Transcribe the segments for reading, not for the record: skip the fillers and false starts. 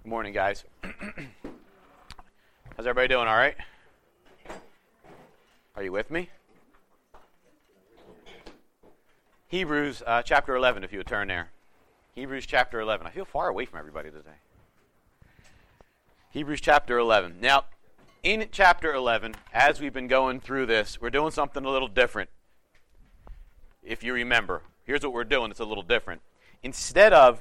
Good morning, guys. How's everybody doing? All right? Are you with me? Hebrews chapter 11, if you would turn there. Hebrews chapter 11. I feel far away from everybody today. Hebrews chapter 11. Now, in chapter 11, as we've been going through this, we're doing something a little different. If you remember, here's what we're doing. It's a little different. Instead of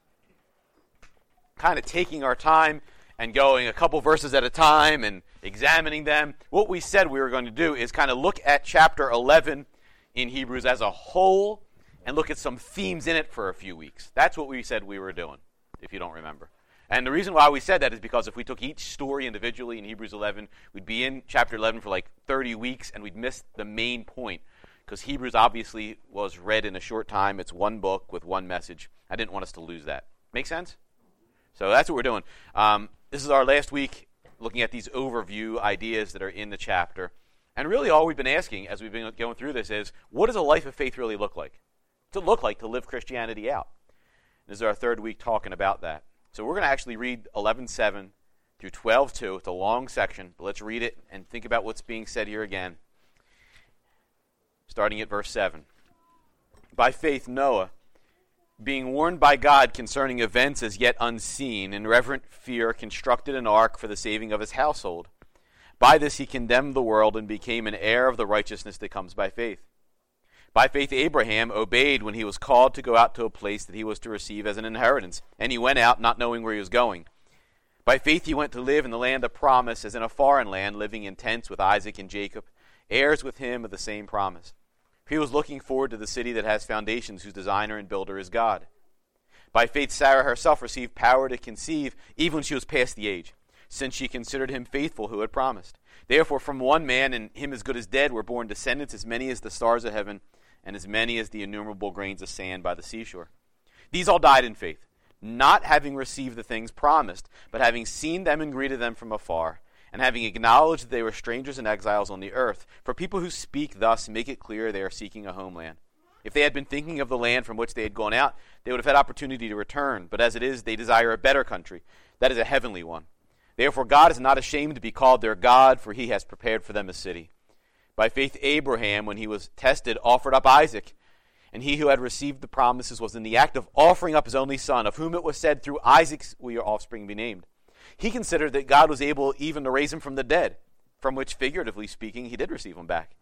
kind of taking our time and going a couple verses at a time and examining them, what we said we were going to do is kind of look at chapter 11 in Hebrews as a whole and look at some themes in it for a few weeks. That's what we said we were doing, if you don't remember. And the reason why we said that is because if we took each story individually in Hebrews 11, we'd be in chapter 11 for like 30 weeks and we'd miss the main point, because Hebrews obviously was read in a short time. It's one book with one message. I didn't want us to lose that. Make sense? So that's what we're doing. This is our last week looking at these overview ideas that are in the chapter. And really all we've been asking as we've been going through this is, what does a life of faith really look like? What's it look like to live Christianity out? This is our third week talking about that. So we're going to actually read 11:7 through 12:2. It's a long section, but let's read it and think about what's being said here again. Starting at verse 7. By faith Noah, being warned by God concerning events as yet unseen, in reverent fear constructed an ark for the saving of his household. By this he condemned the world and became an heir of the righteousness that comes by faith. By faith Abraham obeyed when he was called to go out to a place that he was to receive as an inheritance, and he went out not knowing where he was going. By faith he went to live in the land of promise, as in a foreign land, living in tents with Isaac and Jacob, heirs with him of the same promise. He was looking forward to the city that has foundations, whose designer and builder is God. By faith Sarah herself received power to conceive, even when she was past the age, since she considered him faithful who had promised. Therefore from one man, and him as good as dead, were born descendants as many as the stars of heaven, and as many as the innumerable grains of sand by the seashore. These all died in faith, not having received the things promised, but having seen them and greeted them from afar, and having acknowledged that they were strangers and exiles on the earth. For people who speak thus make it clear they are seeking a homeland. If they had been thinking of the land from which they had gone out, they would have had opportunity to return. But as it is, they desire a better country, that is a heavenly one. Therefore God is not ashamed to be called their God, for he has prepared for them a city. By faith Abraham, when he was tested, offered up Isaac. And he who had received the promises was in the act of offering up his only son, of whom it was said, through Isaac will your offspring be named. He considered that God was able even to raise him from the dead, from which, figuratively speaking, he did receive him back.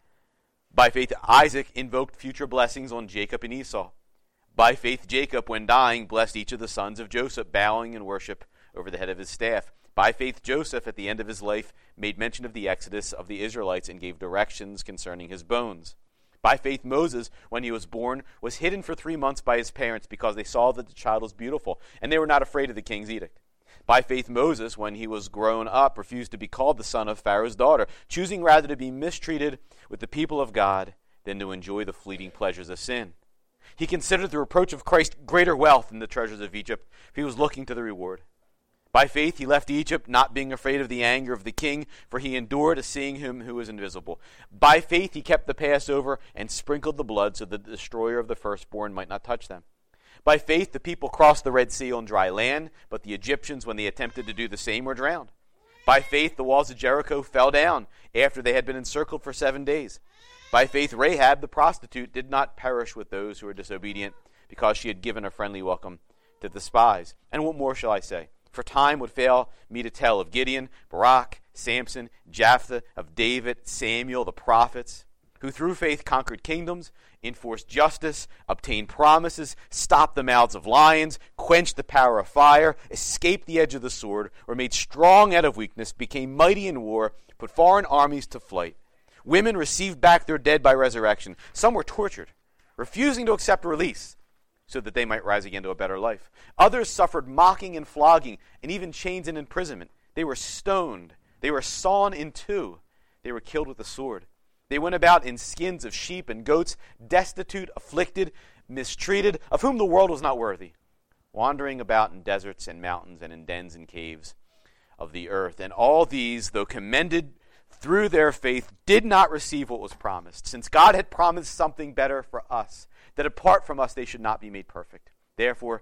By faith Isaac invoked future blessings on Jacob and Esau. By faith Jacob, when dying, blessed each of the sons of Joseph, bowing in worship over the head of his staff. By faith Joseph, at the end of his life, made mention of the exodus of the Israelites and gave directions concerning his bones. By faith Moses, when he was born, was hidden for 3 months by his parents because they saw that the child was beautiful, and they were not afraid of the king's edict. By faith Moses, when he was grown up, refused to be called the son of Pharaoh's daughter, choosing rather to be mistreated with the people of God than to enjoy the fleeting pleasures of sin. He considered the reproach of Christ greater wealth than the treasures of Egypt, for he was looking to the reward. By faith he left Egypt, not being afraid of the anger of the king, for he endured as seeing him who is invisible. By faith he kept the Passover and sprinkled the blood so that the destroyer of the firstborn might not touch them. By faith the people crossed the Red Sea on dry land, but the Egyptians, when they attempted to do the same, were drowned. By faith the walls of Jericho fell down after they had been encircled for 7 days. By faith Rahab the prostitute did not perish with those who were disobedient, because she had given a friendly welcome to the spies. And what more shall I say? For time would fail me to tell of Gideon, Barak, Samson, Jephthah, of David, Samuel, the prophets, who through faith conquered kingdoms, enforced justice, obtained promises, stopped the mouths of lions, quenched the power of fire, escaped the edge of the sword, were made strong out of weakness, became mighty in war, put foreign armies to flight. Women received back their dead by resurrection. Some were tortured, refusing to accept release, so that they might rise again to a better life. Others suffered mocking and flogging, and even chains and imprisonment. They were stoned. They were sawn in two. They were killed with the sword. They went about in skins of sheep and goats, destitute, afflicted, mistreated, of whom the world was not worthy, wandering about in deserts and mountains and in dens and caves of the earth. And all these, though commended through their faith, did not receive what was promised, since God had promised something better for us, that apart from us they should not be made perfect. Therefore,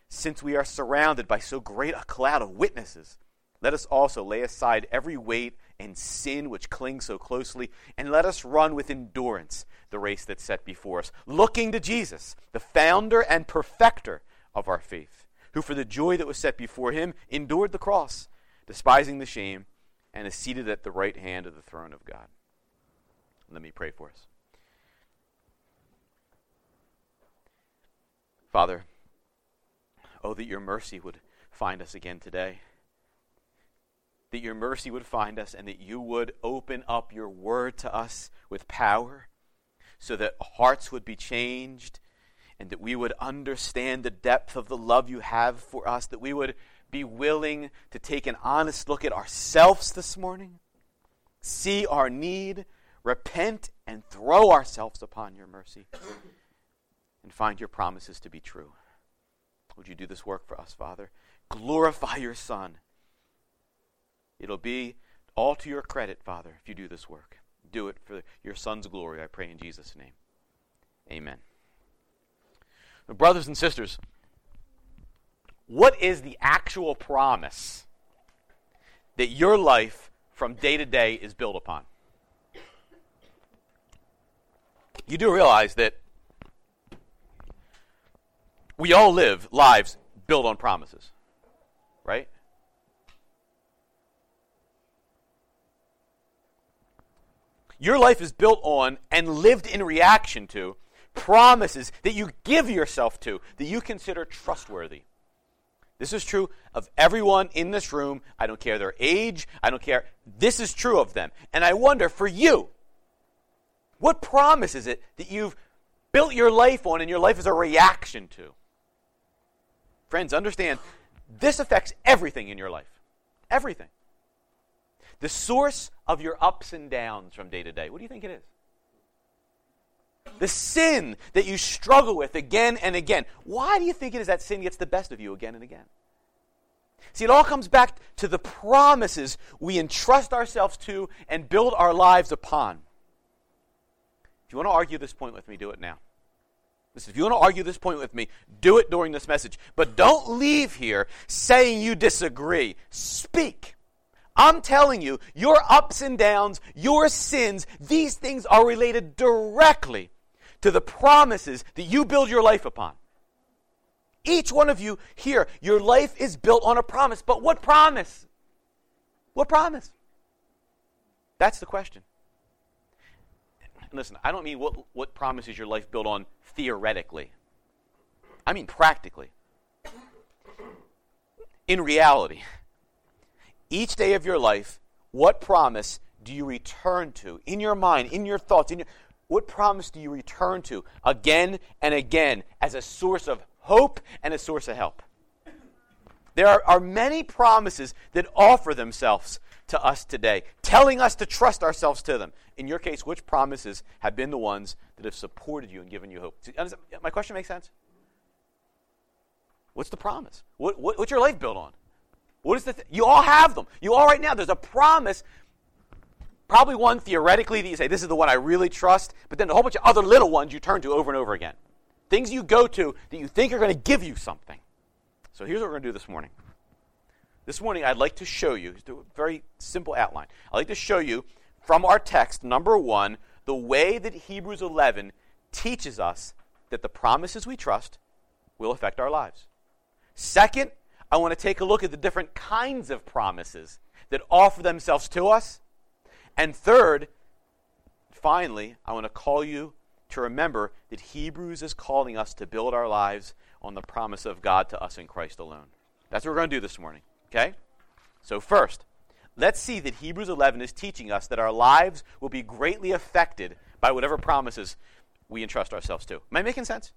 since we are surrounded by so great a cloud of witnesses, let us also lay aside every weight and sin which clings so closely, and let us run with endurance the race that's set before us, looking to Jesus, the founder and perfecter of our faith, who for the joy that was set before him endured the cross, despising the shame, and is seated at the right hand of the throne of God. Let me pray for us. Father, oh, that your mercy would find us again today. That your mercy would find us and that you would open up your word to us with power so that hearts would be changed and that we would understand the depth of the love you have for us, that we would be willing to take an honest look at ourselves this morning, see our need, repent, and throw ourselves upon your mercy and find your promises to be true. Would you do this work for us, Father? Glorify your Son. It'll be all to your credit, Father, if you do this work. Do it for your Son's glory, I pray in Jesus' name. Amen. Now, brothers and sisters, what is the actual promise that your life from day to day is built upon? You do realize that we all live lives built on promises, right? Your life is built on and lived in reaction to promises that you give yourself to, that you consider trustworthy. This is true of everyone in this room. I don't care their age. I don't care. This is true of them. And I wonder, for you, what promise is it that you've built your life on and your life is a reaction to? Friends, understand, this affects everything in your life. Everything. The source of your ups and downs from day to day, what do you think it is? The sin that you struggle with again and again. Why do you think it is that sin gets the best of you again and again? See, it all comes back to the promises we entrust ourselves to and build our lives upon. If you want to argue this point with me, do it now. Listen, if you want to argue this point with me, do it during this message. But don't leave here saying you disagree. Speak. I'm telling you, your ups and downs, your sins, these things are related directly to the promises that you build your life upon. Each one of you here, your life is built on a promise. But what promise? What promise? That's the question. Listen, I don't mean what promise is your life built on theoretically. I mean practically. In reality, each day of your life, what promise do you return to in your mind, in your thoughts, what promise do you return to again and again as a source of hope and a source of help? There are many promises that offer themselves to us today, telling us to trust ourselves to them. In your case, which promises have been the ones that have supported you and given you hope? My question makes sense? What's the promise? What's your life built on? What is you all have them. You all right now, there's a promise, probably one theoretically that you say, this is the one I really trust, but then a whole bunch of other little ones you turn to over and over again. Things you go to that you think are going to give you something. So here's what we're going to do this morning. This morning, I'd like to show you, just a very simple outline. I'd like to show you from our text, number 1, the way that Hebrews 11 teaches us that the promises we trust will affect our lives. Second, I want to take a look at the different kinds of promises that offer themselves to us. And third, finally, I want to call you to remember that Hebrews is calling us to build our lives on the promise of God to us in Christ alone. That's what we're going to do this morning. Okay? So first, let's see that Hebrews 11 is teaching us that our lives will be greatly affected by whatever promises we entrust ourselves to. Am I making sense?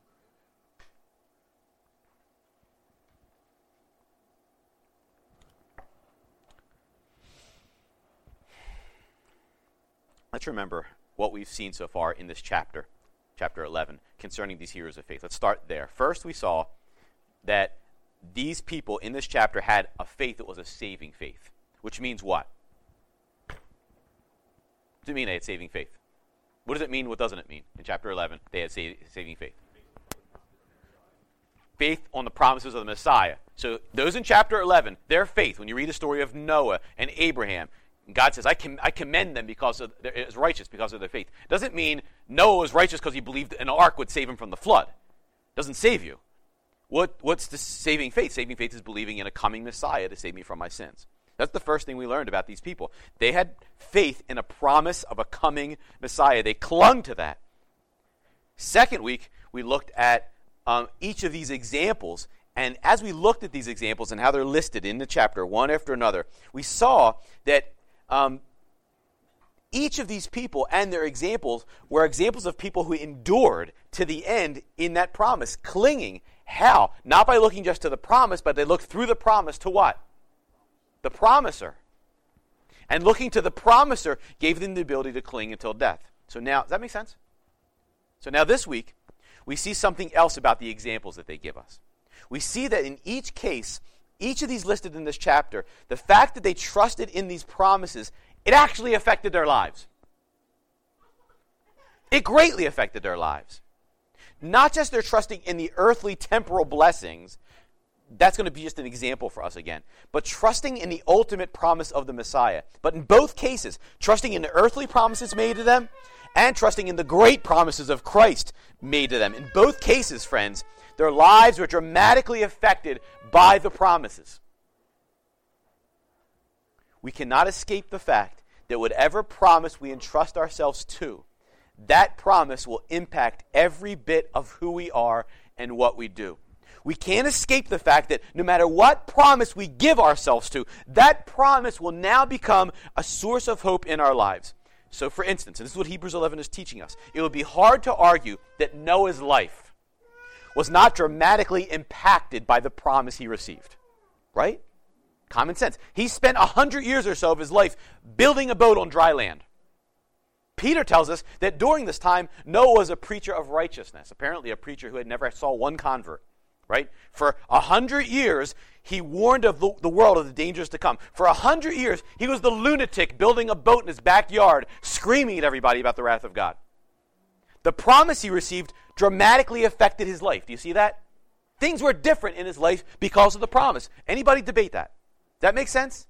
Let's remember what we've seen so far in this chapter 11, concerning these heroes of faith. Let's start there. First, we saw that these people in this chapter had a faith that was a saving faith, which means what? What does it mean they had saving faith? What does it mean? What doesn't it mean? In chapter 11, they had saving faith. faith on the promises of the Messiah. So those in chapter 11, their faith, when you read the story of Noah and Abraham, God says, I commend them because they're righteous because of their faith. Doesn't mean Noah was righteous because he believed an ark would save him from the flood. Doesn't save you. What's the saving faith? Saving faith is believing in a coming Messiah to save me from my sins. That's the first thing we learned about these people. They had faith in a promise of a coming Messiah. They clung to that. Second week, we looked at each of these examples. And as we looked at these examples and how they're listed in the chapter, one after another, we saw that each of these people and their examples were examples of people who endured to the end in that promise, clinging. How? Not by looking just to the promise, but they looked through the promise to what? The promiser. And looking to the promiser gave them the ability to cling until death. So now, does that make sense? So now this week, we see something else about the examples that they give us. We see that in each case, each of these listed in this chapter, the fact that they trusted in these promises, it actually affected their lives. It greatly affected their lives. Not just their trusting in the earthly temporal blessings, that's going to be just an example for us again, but trusting in the ultimate promise of the Messiah. But in both cases, trusting in the earthly promises made to them and trusting in the great promises of Christ made to them. In both cases, friends, their lives were dramatically affected by the promises. We cannot escape the fact that whatever promise we entrust ourselves to, that promise will impact every bit of who we are and what we do. We can't escape the fact that no matter what promise we give ourselves to, that promise will now become a source of hope in our lives. So for instance, and this is what Hebrews 11 is teaching us, it would be hard to argue that Noah's life was not dramatically impacted by the promise he received. Right? Common sense. He spent 100 years or so of his life building a boat on dry land. Peter tells us that during this time, Noah was a preacher of righteousness, apparently a preacher who had never saw one convert. Right? For 100 years, he warned of the world of the dangers to come. For 100 years, he was the lunatic building a boat in his backyard, screaming at everybody about the wrath of God. The promise he received dramatically affected his life. Do you see that? Things were different in his life because of the promise. Anybody debate that? Does that make sense?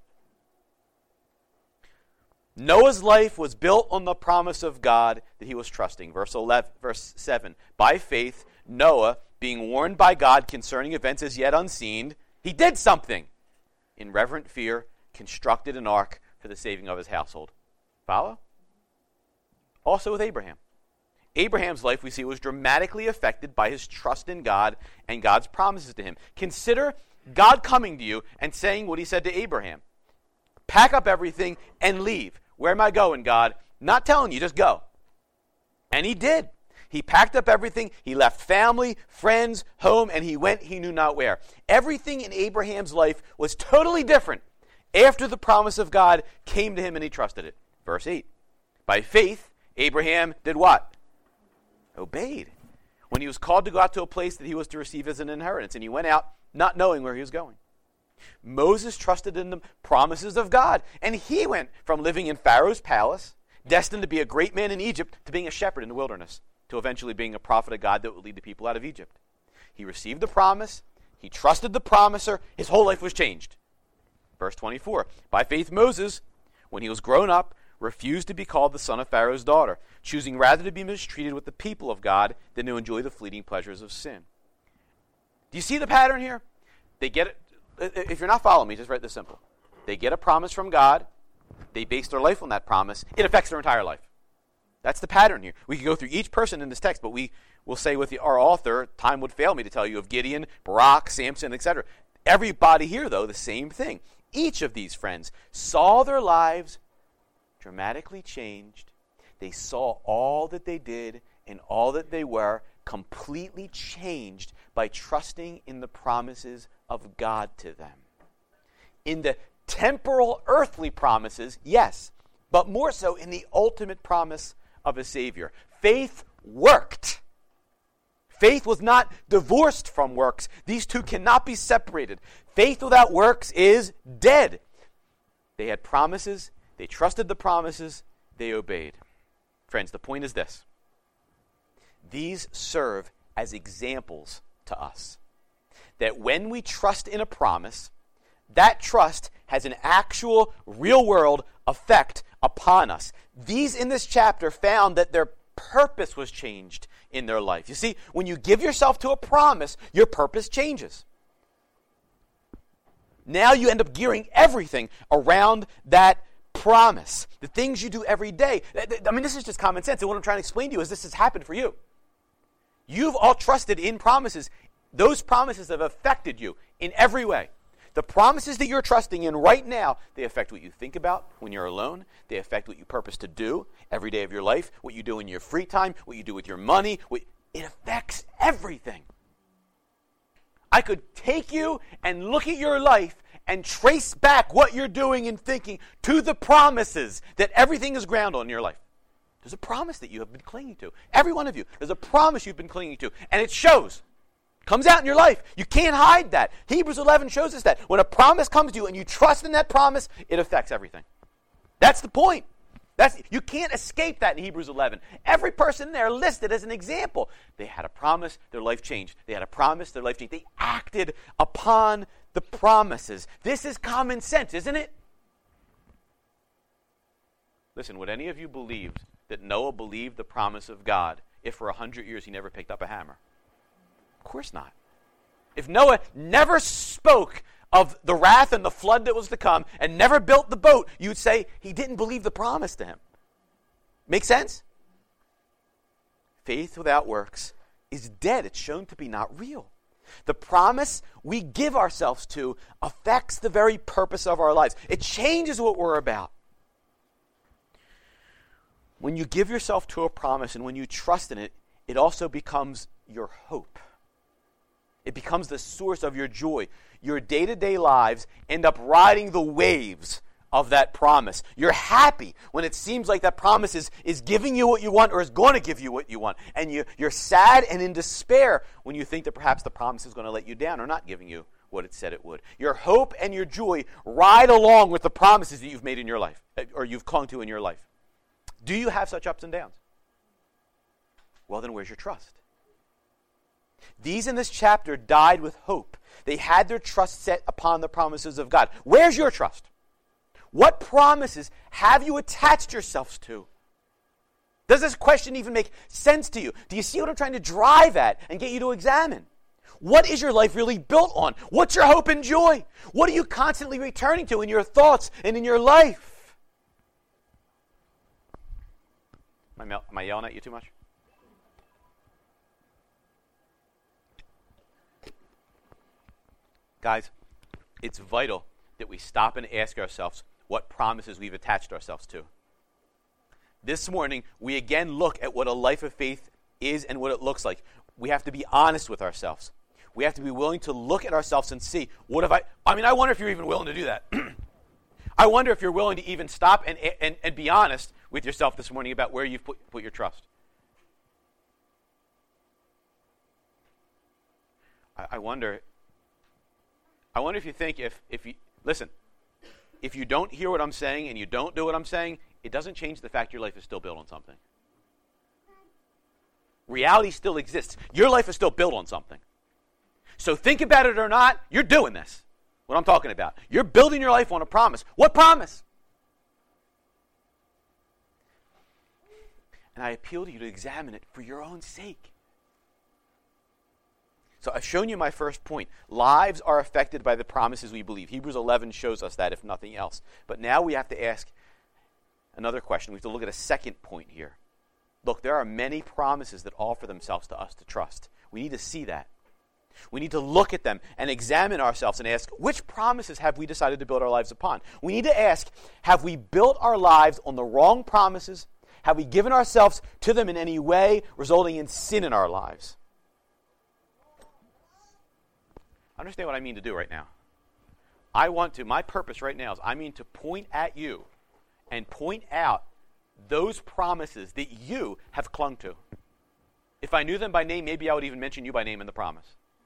Noah's life was built on the promise of God that he was trusting. Verse 7, by faith, Noah, being warned by God concerning events as yet unseen, he did something. In reverent fear, constructed an ark for the saving of his household. Follow? Also with Abraham. Abraham's life, we see, was dramatically affected by his trust in God and God's promises to him. Consider God coming to you and saying what he said to Abraham. Pack up everything and leave. Where am I going, God? Not telling you, just go. And he did. He packed up everything. He left family, friends, home, and he went he knew not where. Everything in Abraham's life was totally different after the promise of God came to him and he trusted it. Verse 8. By faith, Abraham did what? Obeyed. When he was called to go out to a place that he was to receive as an inheritance, and he went out not knowing where he was going. Moses trusted in the promises of God, and he went from living in Pharaoh's palace, destined to be a great man in Egypt, to being a shepherd in the wilderness, to eventually being a prophet of God that would lead the people out of Egypt. He received the promise, he trusted the promiser, his whole life was changed. Verse 24, by faith Moses, when he was grown up, refused to be called the son of Pharaoh's daughter, choosing rather to be mistreated with the people of God than to enjoy the fleeting pleasures of sin. Do you see the pattern here? They get it. If you're not following me, just write this simple. They get a promise from God. They base their life on that promise. It affects their entire life. That's the pattern here. We could go through each person in this text, but we will say with our author, time would fail me to tell you of Gideon, Barak, Samson, etc. Everybody here, though, the same thing. Each of these friends saw their lives dramatically changed. They saw all that they did and all that they were completely changed by trusting in the promises of God to them. In the temporal earthly promises, yes, but more so in the ultimate promise of a Savior. Faith worked. Faith was not divorced from works. These two cannot be separated. Faith without works is dead. They had promises. They trusted the promises. They obeyed. Friends, the point is this. These serve as examples to us. that when we trust in a promise, that trust has an actual, real-world effect upon us. These in this chapter found that their purpose was changed in their life. You see, when you give yourself to a promise, your purpose changes. Now you end up gearing everything around that promise. The things you do every day. I mean, this is just common sense. And what I'm trying to explain to you is this has happened for you. You've all trusted in promises. Those promises have affected you in every way. The promises that you're trusting in right now, they affect what you think about when you're alone. They affect what you purpose to do every day of your life, what you do in your free time, what you do with your money. It affects everything. I could take you and look at your life and trace back what you're doing and thinking to the promises that everything is grounded on in your life. There's a promise that you have been clinging to. Every one of you. There's a promise you've been clinging to. And it shows. Comes out in your life. You can't hide that. Hebrews 11 shows us that. When a promise comes to you and you trust in that promise, it affects everything. That's the point. You can't escape that in Hebrews 11. Every person there listed as an example. They had a promise, their life changed. They had a promise, their life changed. They acted upon the promises. This is common sense, isn't it? Listen, would any of you believe that Noah believed the promise of God if for 100 years he never picked up a hammer? Of course not. If Noah never spoke of the wrath and the flood that was to come and never built the boat, you'd say he didn't believe the promise to him. Make sense? Faith without works is dead. It's shown to be not real. The promise we give ourselves to affects the very purpose of our lives. It changes what we're about. When you give yourself to a promise and when you trust in it, it also becomes your hope. It becomes the source of your joy. Your day-to-day lives end up riding the waves of that promise. You're happy when it seems like that promise is giving you what you want or is going to give you what you want. And you're sad and in despair when you think that perhaps the promise is going to let you down or not giving you what it said it would. Your hope and your joy ride along with the promises that you've made in your life or you've clung to in your life. Do you have such ups and downs? Well, then where's your trust? These in this chapter died with hope. They had their trust set upon the promises of God. Where's your trust? What promises have you attached yourselves to? Does this question even make sense to you? Do you see what I'm trying to drive at and get you to examine? What is your life really built on? What's your hope and joy? What are you constantly returning to in your thoughts and in your life? Am I yelling at you too much? Guys, it's vital that we stop and ask ourselves what promises we've attached ourselves to. This morning, we again look at what a life of faith is and what it looks like. We have to be honest with ourselves. We have to be willing to look at ourselves and see, I wonder if you're even willing to do that. I wonder if you're willing to even stop and be honest with yourself this morning about where you've put your trust. I wonder if you think if you don't hear what I'm saying and you don't do what I'm saying, it doesn't change the fact your life is still built on something. Reality still exists. Your life is still built on something. So think about it or not, you're doing this. What I'm talking about. You're building your life on a promise. What promise? And I appeal to you to examine it for your own sake. So I've shown you my first point. Lives are affected by the promises we believe. Hebrews 11 shows us that, if nothing else. But now we have to ask another question. We have to look at a second point here. Look, there are many promises that offer themselves to us to trust. We need to see that. We need to look at them and examine ourselves and ask, which promises have we decided to build our lives upon? We need to ask, have we built our lives on the wrong promises? Have we given ourselves to them in any way, resulting in sin in our lives? Understand what I mean to do right now. My purpose right now is to point at you and point out those promises that you have clung to. If I knew them by name, maybe I would even mention you by name in the promise.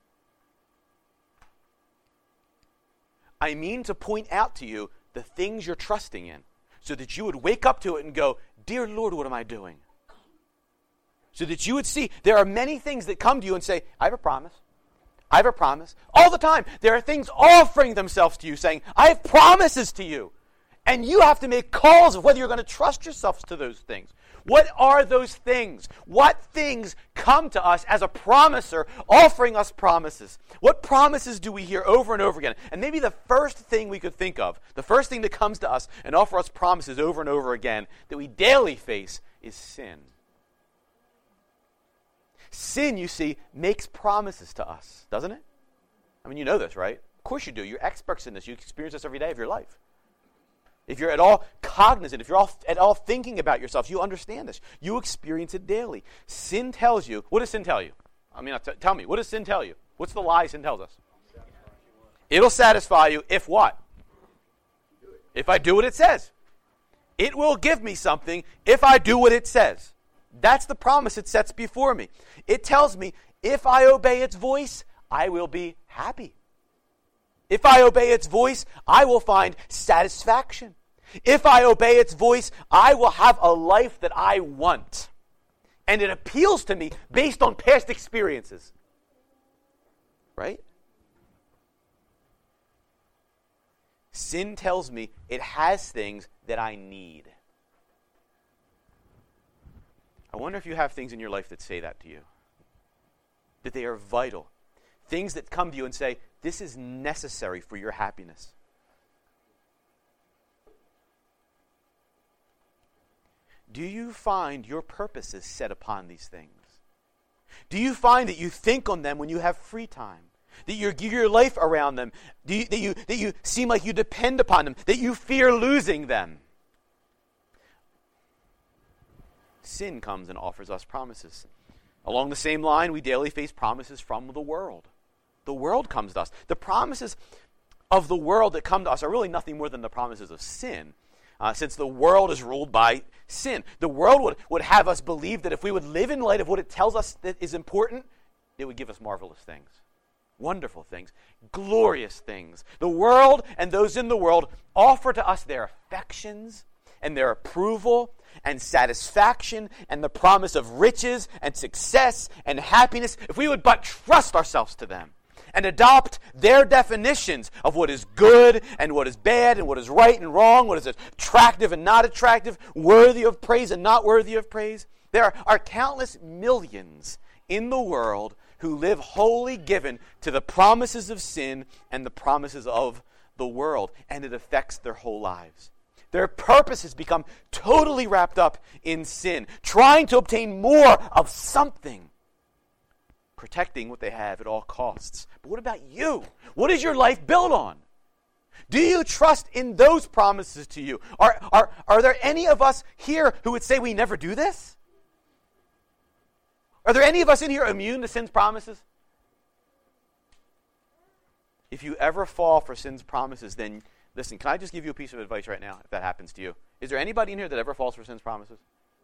I mean to point out to you the things you're trusting in so that you would wake up to it and go, "Dear Lord, what am I doing?" So that you would see there are many things that come to you and say, "I have a promise. I have a promise. All the time, there are things offering themselves to you, saying, I have promises to you. And you have to make calls of whether you're going to trust yourselves to those things. What are those things? What things come to us as a promiser offering us promises? What promises do we hear over and over again? And maybe the first thing we could think of, the first thing that comes to us and offer us promises over and over again that we daily face is sin. Sin, you see, makes promises to us, doesn't it? I mean, you know this, right? Of course you do. You're experts in this. You experience this every day of your life. If you're at all cognizant, if you're at all thinking about yourself, you understand this. You experience it daily. Sin tells you, what does sin tell you? I mean, tell me, what does sin tell you? What's the lie sin tells us? It'll satisfy you if what? If I do what it says. It will give me something if I do what it says. That's the promise it sets before me. It tells me if I obey its voice, I will be happy. If I obey its voice, I will find satisfaction. If I obey its voice, I will have a life that I want. And it appeals to me based on past experiences. Right? Sin tells me it has things that I need. I wonder if you have things in your life that say that to you. That they are vital. Things that come to you and say, this is necessary for your happiness. Do you find your purposes set upon these things? Do you find that you think on them when you have free time? That you give your life around them? That you seem like you depend upon them? That you fear losing them? Sin comes and offers us promises. Along the same line, we daily face promises from the world. The world comes to us. The promises of the world that come to us are really nothing more than the promises of sin. Since the world is ruled by sin. The world would have us believe that if we would live in light of what it tells us that is important, it would give us marvelous things, wonderful things, glorious things. The world and those in the world offer to us their affections and their approval and satisfaction and the promise of riches and success and happiness if we would but trust ourselves to them and adopt their definitions of what is good and what is bad and what is right and wrong, what is attractive and not attractive, worthy of praise and not worthy of praise. There are countless millions in the world who live wholly given to the promises of sin and the promises of the world, and it affects their whole lives. Their purpose has become totally wrapped up in sin, trying to obtain more of something, protecting what they have at all costs. But what about you? What is your life built on? Do you trust in those promises to you? Are there any of us here who would say we never do this? Are there any of us in here immune to sin's promises? If you ever fall for sin's promises, then listen, can I just give you a piece of advice right now if that happens to you? Is there anybody in here that ever falls for sin's promises?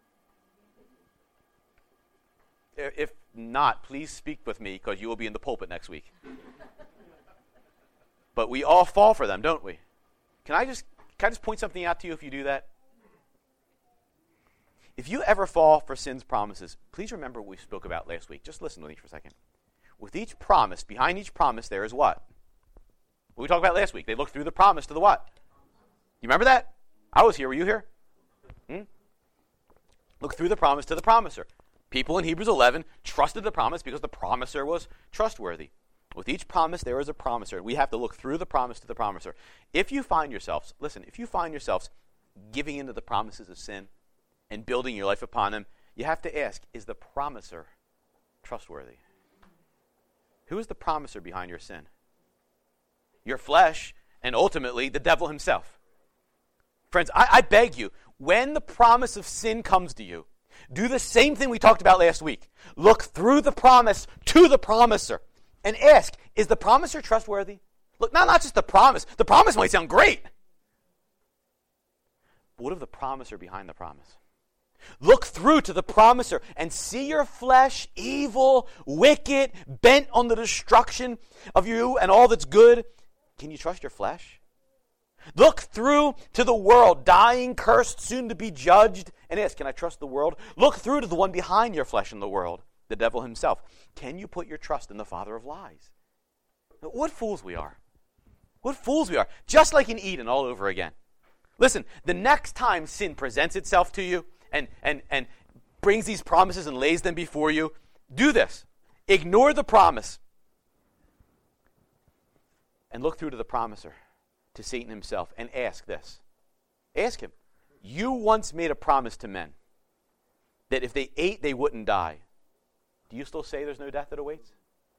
If not, please speak with me because you will be in the pulpit next week. But we all fall for them, don't we? Can I just point something out to you if you do that? If you ever fall for sin's promises, please remember what we spoke about last week. Just listen to me for a second. With each promise, behind each promise there is what? What we talked about last week. They looked through the promise to the what? You remember that? I was here. Were you here? Look through the promise to the promiser. People in Hebrews 11 trusted the promise because the promiser was trustworthy. With each promise, there is a promiser. We have to look through the promise to the promiser. If you find yourselves giving into the promises of sin and building your life upon them, you have to ask, is the promiser trustworthy? Who is the promiser behind your sin? Your flesh, and ultimately the devil himself. Friends, I beg you, when the promise of sin comes to you, do the same thing we talked about last week. Look through the promise to the promiser and ask, is the promiser trustworthy? Look, not just the promise. The promise might sound great. But what of the promiser behind the promise? Look through to the promiser and see your flesh evil, wicked, bent on the destruction of you and all that's good. Can you trust your flesh? Look through to the world, dying, cursed, soon to be judged, and ask, can I trust the world? Look through to the one behind your flesh in the world, the devil himself. Can you put your trust in the father of lies? What fools we are. What fools we are. Just like in Eden all over again. Listen, the next time sin presents itself to you and brings these promises and lays them before you, do this. Ignore the promise and look through to the promiser, to Satan himself, and ask this. Ask him, you once made a promise to men that if they ate, they wouldn't die. Do you still say there's no death that awaits?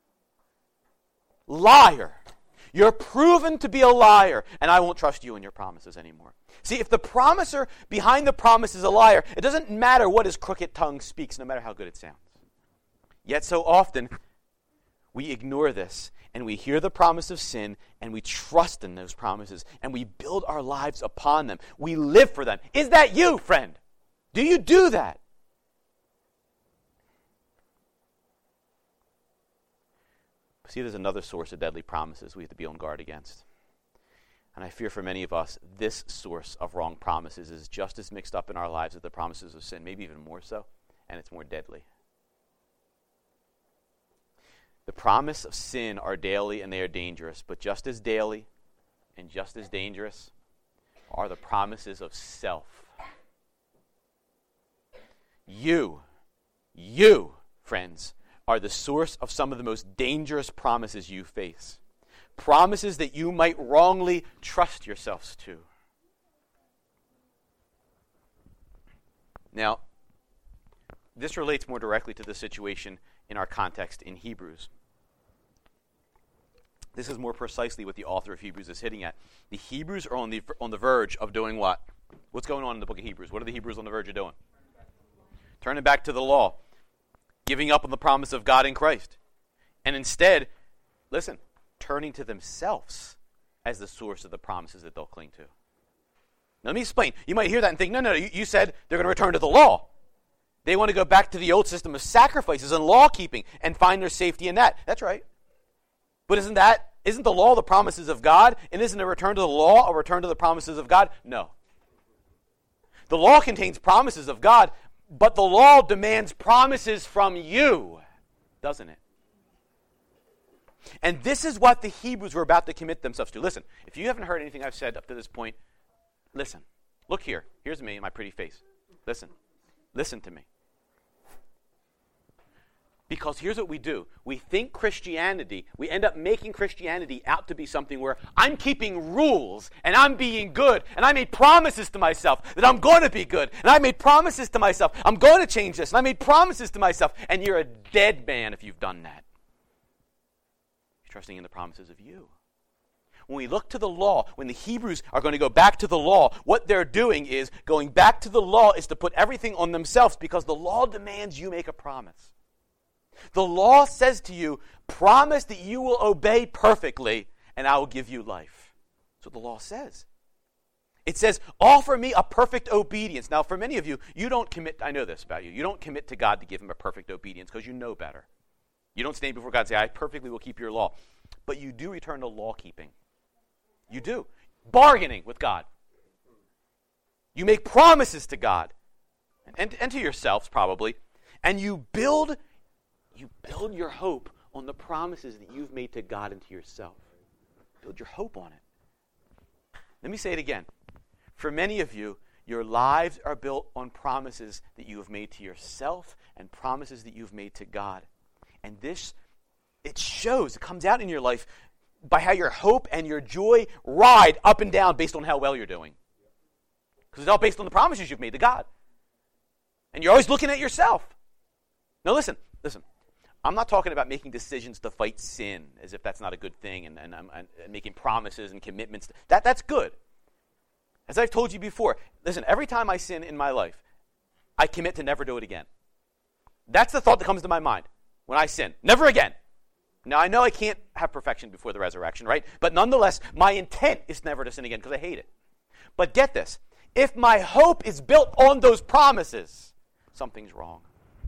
Liar. You're proven to be a liar, and I won't trust you and your promises anymore. See, if the promiser behind the promise is a liar, it doesn't matter what his crooked tongue speaks, no matter how good it sounds. Yet so often, we ignore this, and we hear the promise of sin, and we trust in those promises, and we build our lives upon them. We live for them. Is that you, friend? Do you do that? See, there's another source of deadly promises we have to be on guard against. And I fear for many of us, this source of wrong promises is just as mixed up in our lives as the promises of sin, maybe even more so, and it's more deadly. The promise of sin are daily and they are dangerous, but just as daily and just as dangerous are the promises of self. You, friends, are the source of some of the most dangerous promises you face. Promises that you might wrongly trust yourselves to. Now, this relates more directly to the situation in our context in Hebrews. This is more precisely what the author of Hebrews is hitting at. The Hebrews are on the verge of doing what? What's going on in the book of Hebrews? What are the Hebrews on the verge of doing? Turning back to the law. Giving up on the promise of God in Christ. And instead, listen, turning to themselves as the source of the promises that they'll cling to. Now, let me explain. You might hear that and think, no, you said they're going to return to the law. They want to go back to the old system of sacrifices and law keeping and find their safety in that. That's right. But isn't the law the promises of God? And isn't a return to the law a return to the promises of God? No. The law contains promises of God, but the law demands promises from you, doesn't it? And this is what the Hebrews were about to commit themselves to. Listen, if you haven't heard anything I've said up to this point, listen. Look here. Here's me and my pretty face. Listen. Listen to me. Because here's what we do. We think Christianity, we end up making Christianity out to be something where I'm keeping rules and I'm being good and I made promises to myself that I'm going to be good and I made promises to myself I'm going to change this and I made promises to myself, and you're a dead man if you've done that. You're trusting in the promises of you. When we look to the law, when the Hebrews are going to go back to the law, what they're doing is going back to the law is to put everything on themselves because the law demands you make a promise. The law says to you, promise that you will obey perfectly, and I will give you life. That's what the law says. It says, offer me a perfect obedience. Now, for many of you, you don't commit, I know this about you, you don't commit to God to give him a perfect obedience because you know better. You don't stand before God and say, I perfectly will keep your law. But you do return to law keeping. You do. Bargaining with God. You make promises to God and to yourselves probably, and you build your hope on the promises that you've made to God and to yourself. Build your hope on it. Let me say it again. For many of you, your lives are built on promises that you have made to yourself and promises that you've made to God. And this, it shows, it comes out in your life by how your hope and your joy ride up and down based on how well you're doing. Because it's all based on the promises you've made to God. And you're always looking at yourself. Now listen. I'm not talking about making decisions to fight sin as if that's not a good thing and making promises and commitments. That's good. As I've told you before, listen, every time I sin in my life, I commit to never do it again. That's the thought that comes to my mind when I sin. Never again. Now, I know I can't have perfection before the resurrection, right? But nonetheless, my intent is never to sin again because I hate it. But get this. If my hope is built on those promises, something's wrong.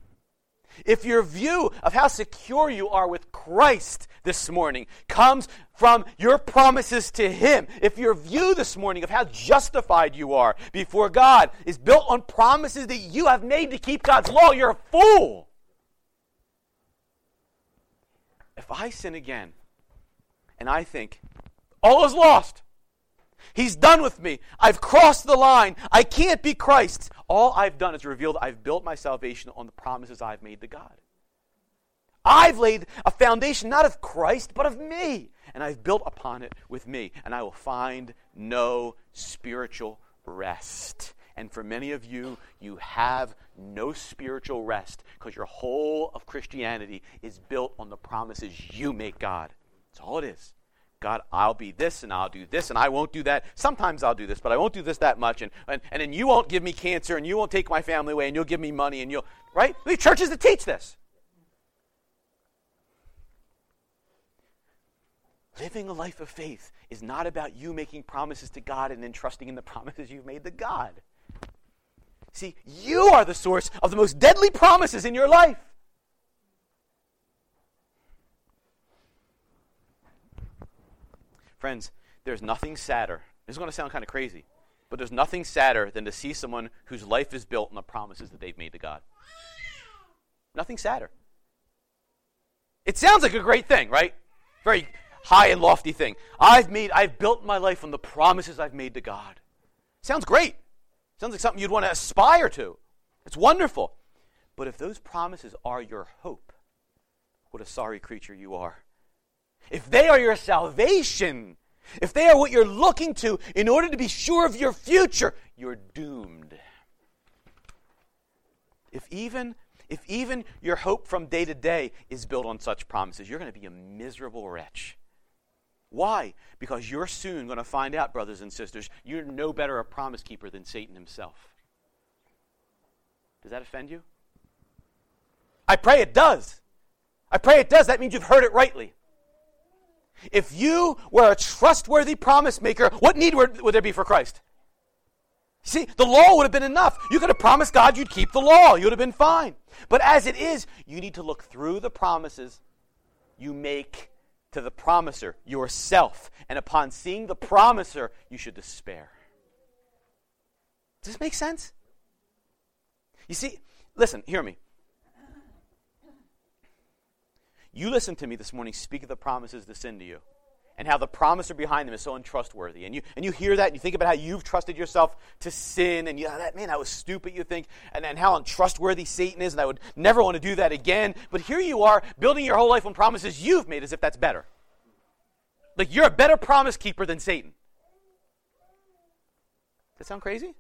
If your view of how secure you are with Christ this morning comes from your promises to Him, if your view this morning of how justified you are before God is built on promises that you have made to keep God's law, you're a fool. If I sin again, and I think, all is lost. He's done with me. I've crossed the line. I can't be Christ's. All I've done is revealed I've built my salvation on the promises I've made to God. I've laid a foundation not of Christ, but of me. And I've built upon it with me. And I will find no spiritual rest. And for many of you, you have no spiritual rest because your whole of Christianity is built on the promises you make God. That's all it is. God, I'll be this and I'll do this and I won't do that. Sometimes I'll do this, but I won't do this that much. And then you won't give me cancer and you won't take my family away and you'll give me money and you'll, right? We have churches that teach this. Living a life of faith is not about you making promises to God and then trusting in the promises you've made to God. See, you are the source of the most deadly promises in your life. Friends, there's nothing sadder. This is going to sound kind of crazy, but there's nothing sadder than to see someone whose life is built on the promises that they've made to God. Nothing sadder. It sounds like a great thing, right? Very high and lofty thing. I've built my life on the promises I've made to God. Sounds great. Sounds like something you'd want to aspire to. It's wonderful. But if those promises are your hope, what a sorry creature you are. If they are your salvation, if they are what you're looking to in order to be sure of your future, you're doomed. If even your hope from day to day is built on such promises, you're going to be a miserable wretch. Why? Because you're soon going to find out, brothers and sisters, you're no better a promise keeper than Satan himself. Does that offend you? I pray it does. I pray it does. That means you've heard it rightly. If you were a trustworthy promise maker, what need would there be for Christ? See, the law would have been enough. You could have promised God you'd keep the law. You would have been fine. But as it is, you need to look through the promises you make to the promiser, yourself. And upon seeing the promiser, you should despair. Does this make sense? You see, listen, hear me. You listen to me this morning speak of the promises that sin to you and how the promiser behind them is so untrustworthy. And you hear that and you think about how you've trusted yourself to sin and that was stupid, you think, and how untrustworthy Satan is and I would never want to do that again. But here you are building your whole life on promises you've made as if that's better. Like you're a better promise keeper than Satan. Does that sound crazy?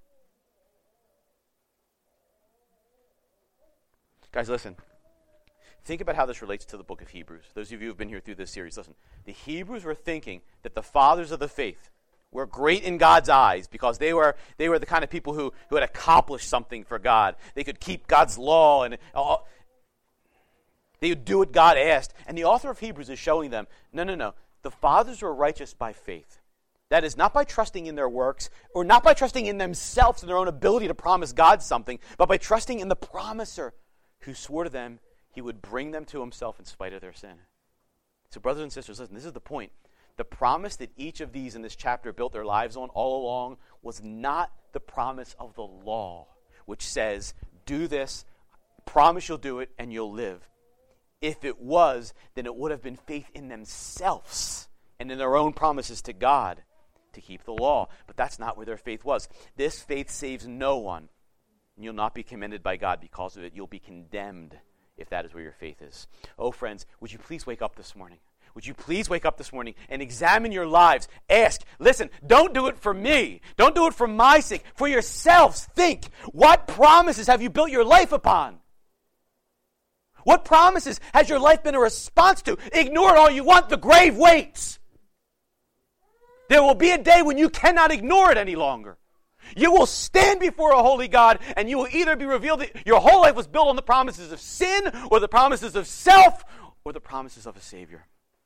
Guys, listen. Think about how this relates to the book of Hebrews. Those of you who have been here through this series, listen. The Hebrews were thinking that the fathers of the faith were great in God's eyes because they were the kind of people who had accomplished something for God. They could keep God's law and they would do what God asked. And the author of Hebrews is showing them, no. The fathers were righteous by faith. That is not by trusting in their works or not by trusting in themselves and their own ability to promise God something, but by trusting in the promiser who swore to them he would bring them to himself in spite of their sin. So brothers and sisters, listen, this is the point. The promise that each of these in this chapter built their lives on all along was not the promise of the law, which says, do this, promise you'll do it, and you'll live. If it was, then it would have been faith in themselves and in their own promises to God to keep the law. But that's not where their faith was. This faith saves no one, and you'll not be commended by God because of it. You'll be condemned if that is where your faith is. Oh, friends, would you please wake up this morning? Would you please wake up this morning and examine your lives? Ask, listen, don't do it for me. Don't do it for my sake. For yourselves, think, what promises have you built your life upon? What promises has your life been a response to? Ignore it all you want. The grave waits. There will be a day when you cannot ignore it any longer. You will stand before a holy God and you will either be revealed that your whole life was built on the promises of sin or the promises of self or the promises of a Savior.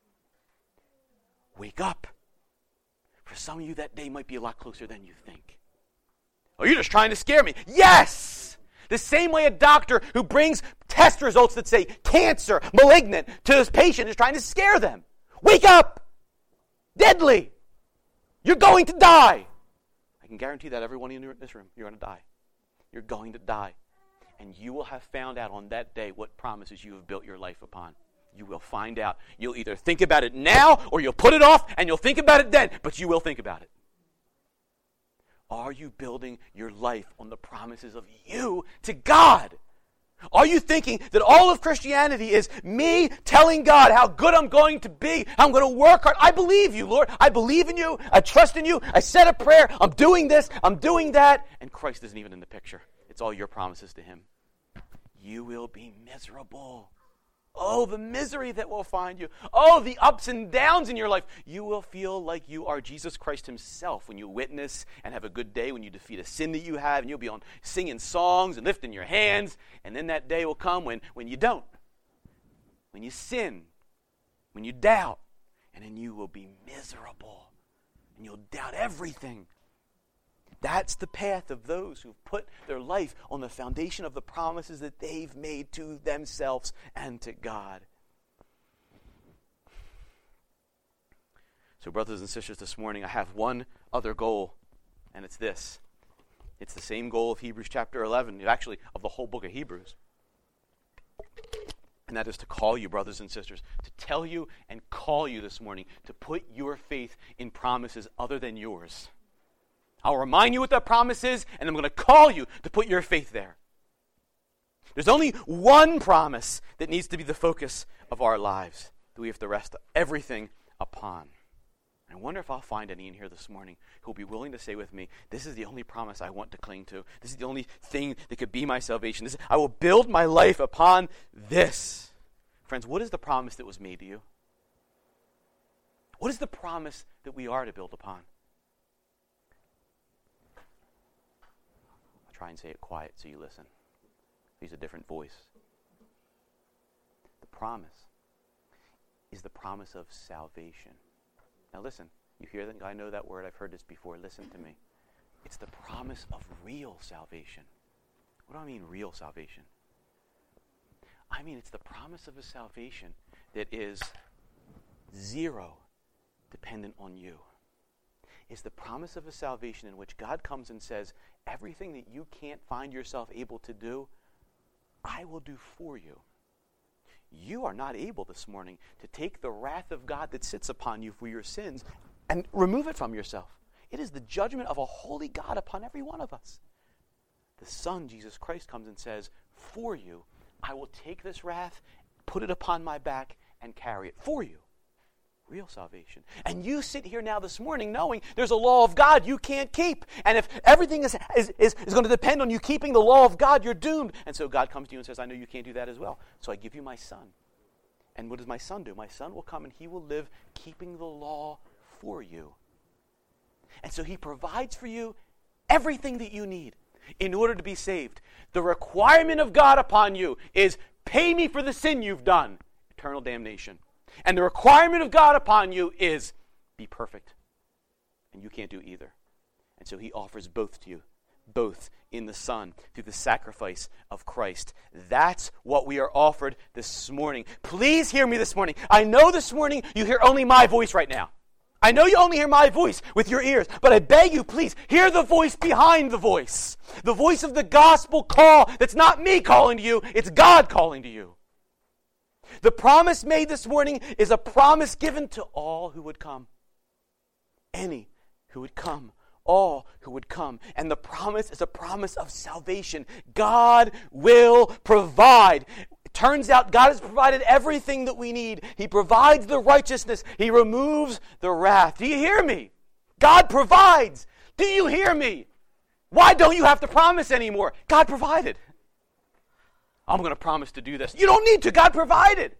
Wake up. For some of you, that day might be a lot closer than you think. Oh, you're just trying to scare me. Yes! The same way a doctor who brings test results that say cancer, malignant, to his patient is trying to scare them. Wake up! Deadly! You're going to die! I can guarantee that everyone in this room, you're going to die. You're going to die. And you will have found out on that day what promises you have built your life upon. You will find out. You'll either think about it now or you'll put it off and you'll think about it then, but you will think about it. Are you building your life on the promises of you to God? Are you thinking that all of Christianity is me telling God how good I'm going to be, how I'm going to work hard? I believe you, Lord. I believe in you. I trust in you. I said a prayer. I'm doing this. I'm doing that. And Christ isn't even in the picture. It's all your promises to him. You will be miserable. Oh, the misery that will find you. Oh, the ups and downs in your life. You will feel like you are Jesus Christ himself when you witness and have a good day, when you defeat a sin that you have, and you'll be on singing songs and lifting your hands. And then that day will come when you don't, when you sin, when you doubt, and then you will be miserable, and you'll doubt everything. That's the path of those who've put their life on the foundation of the promises that they've made to themselves and to God. So, brothers and sisters, this morning I have one other goal, and it's this. It's the same goal of Hebrews chapter 11, actually of the whole book of Hebrews. And that is to call you, brothers and sisters, to tell you and call you this morning to put your faith in promises other than yours. I'll remind you what that promise is, and I'm going to call you to put your faith there. There's only one promise that needs to be the focus of our lives that we have to rest everything upon. I wonder if I'll find any in here this morning who will be willing to say with me, this is the only promise I want to cling to. This is the only thing that could be my salvation. I will build my life upon this. Friends, what is the promise that was made to you? What is the promise that we are to build upon? Try and say it quiet so you listen. Use a different voice. The promise is the promise of salvation. Now listen, you hear that? I know that word. I've heard this before. Listen to me. It's the promise of real salvation. What do I mean, real salvation? I mean, it's the promise of a salvation that is zero dependent on you. Is the promise of a salvation in which God comes and says, everything that you can't find yourself able to do, I will do for you. You are not able this morning to take the wrath of God that sits upon you for your sins and remove it from yourself. It is the judgment of a holy God upon every one of us. The Son, Jesus Christ, comes and says, for you, I will take this wrath, put it upon my back, and carry it for you. Real salvation. And you sit here now this morning knowing there's a law of God you can't keep. And if everything is going to depend on you keeping the law of God, you're doomed. And so God comes to you and says, I know you can't do that as well. So I give you my Son. And what does my Son do? My Son will come and he will live keeping the law for you. And so he provides for you everything that you need in order to be saved. The requirement of God upon you is pay me for the sin you've done. Eternal damnation. And the requirement of God upon you is be perfect. And you can't do either. And so he offers both to you, both in the Son, through the sacrifice of Christ. That's what we are offered this morning. Please hear me this morning. I know this morning you hear only my voice right now. I know you only hear my voice with your ears, but I beg you, please, hear the voice behind the voice. The voice of the gospel call that's not me calling to you, it's God calling to you. The promise made this morning is a promise given to all who would come. Any who would come. All who would come. And the promise is a promise of salvation. God will provide. It turns out God has provided everything that we need. He provides the righteousness. He removes the wrath. Do you hear me? God provides. Do you hear me? Why don't you have to promise anymore? God provided. I'm going to promise to do this. You don't need to. God provided.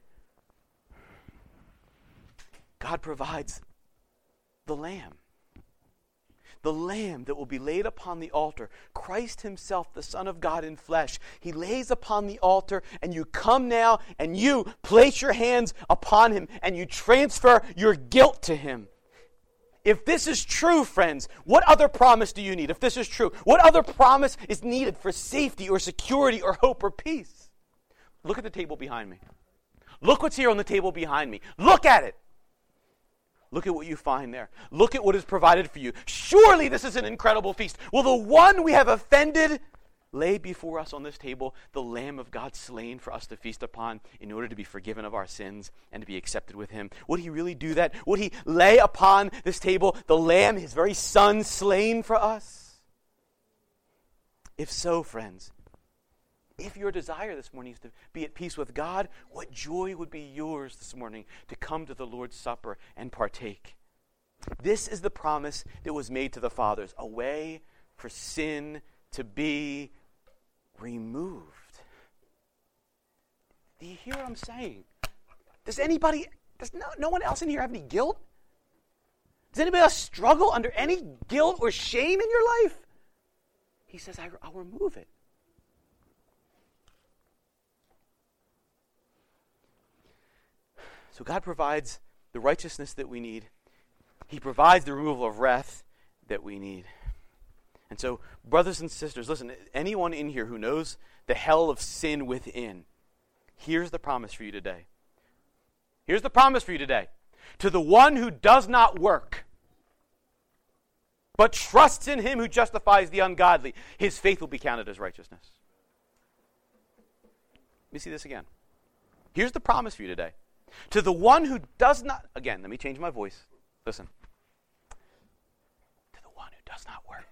God provides the Lamb. The Lamb that will be laid upon the altar. Christ himself, the Son of God in flesh. He lays upon the altar, and you come now and you place your hands upon him and you transfer your guilt to him. If this is true, friends, what other promise do you need? If this is true, what other promise is needed for safety or security or hope or peace? Look at the table behind me. Look what's here on the table behind me. Look at it. Look at what you find there. Look at what is provided for you. Surely this is an incredible feast. Will the one we have offended lay before us on this table the Lamb of God slain for us to feast upon in order to be forgiven of our sins and to be accepted with him? Would he really do that? Would he lay upon this table the Lamb, his very Son, slain for us? If so, friends, if your desire this morning is to be at peace with God, what joy would be yours this morning to come to the Lord's Supper and partake. This is the promise that was made to the fathers, a way for sin to be removed. Do you hear what I'm saying? Does no one else in here have any guilt? Does anybody else struggle under any guilt or shame in your life? He says, I'll remove it. So God provides the righteousness that we need. He provides the removal of wrath that we need. And so, brothers and sisters, listen, anyone in here who knows the hell of sin within, here's the promise for you today. Here's the promise for you today. To the one who does not work, but trusts in him who justifies the ungodly, his faith will be counted as righteousness. Let me see this again. Here's the promise for you today. To the one who does not, again, let me change my voice. Listen. To the one who does not work.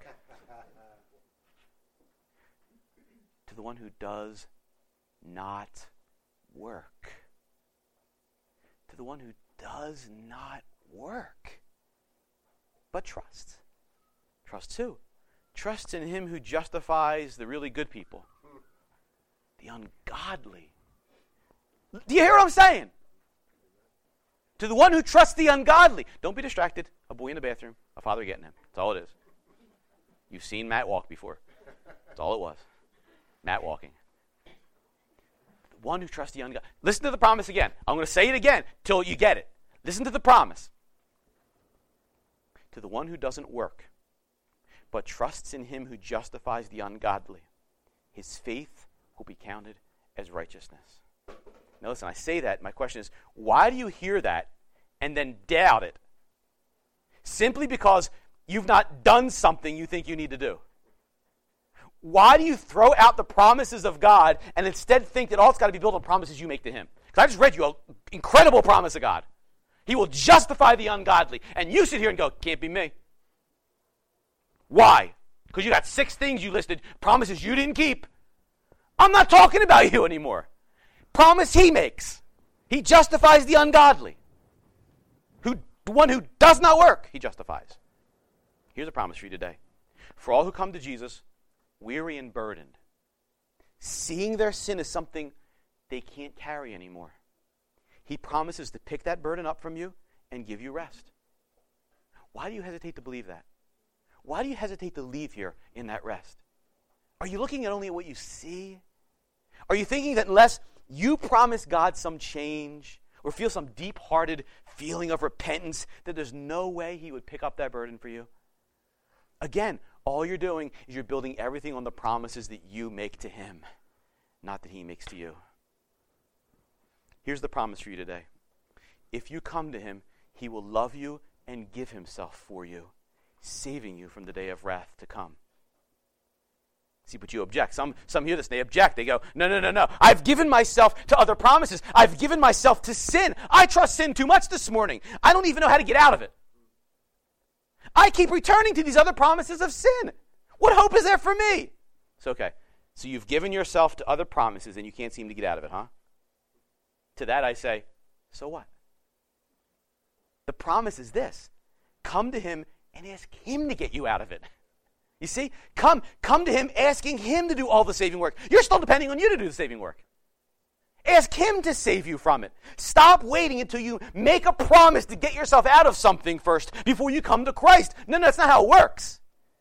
To the one who does not work. To the one who does not work, but trusts. Trusts who? Trusts in him who justifies the really good people. The ungodly. Do you hear what I'm saying? To the one who trusts the ungodly. Don't be distracted. A boy in the bathroom, a father getting him. That's all it is. You've seen Matt walk before. That's all it was. Matt walking. The one who trusts the ungodly. Listen to the promise again. I'm going to say it again till you get it. Listen to the promise. To the one who doesn't work, but trusts in him who justifies the ungodly, his faith will be counted as righteousness. Now listen, I say that, my question is, why do you hear that and then doubt it? Simply because you've not done something you think you need to do. Why do you throw out the promises of God and instead think that all it's got to be built on promises you make to him? Because I just read you an incredible promise of God. He will justify the ungodly. And you sit here and go, can't be me. Why? Because you got 6 things you listed, promises you didn't keep. I'm not talking about you anymore. Promise he makes. He justifies the ungodly. The one who does not work, he justifies. Here's a promise for you today. For all who come to Jesus, weary and burdened, seeing their sin as something they can't carry anymore, he promises to pick that burden up from you and give you rest. Why do you hesitate to believe that? Why do you hesitate to leave here in that rest? Are you looking at only what you see? Are you thinking that unless you promise God some change or feel some deep-hearted feeling of repentance, that there's no way he would pick up that burden for you? Again, all you're doing is you're building everything on the promises that you make to him, not that he makes to you. Here's the promise for you today. If you come to him, he will love you and give himself for you, saving you from the day of wrath to come. See, but you object. Some hear this, they object. They go, no. I've given myself to other promises. I've given myself to sin. I trust sin too much this morning. I don't even know how to get out of it. I keep returning to these other promises of sin. What hope is there for me? It's okay. So you've given yourself to other promises and you can't seem to get out of it, huh? To that I say, so what? The promise is this. Come to him and ask him to get you out of it. You see? Come to him asking him to do all the saving work. You're still depending on you to do the saving work. Ask him to save you from it. Stop waiting until you make a promise to get yourself out of something first before you come to Christ. No, that's not how it works.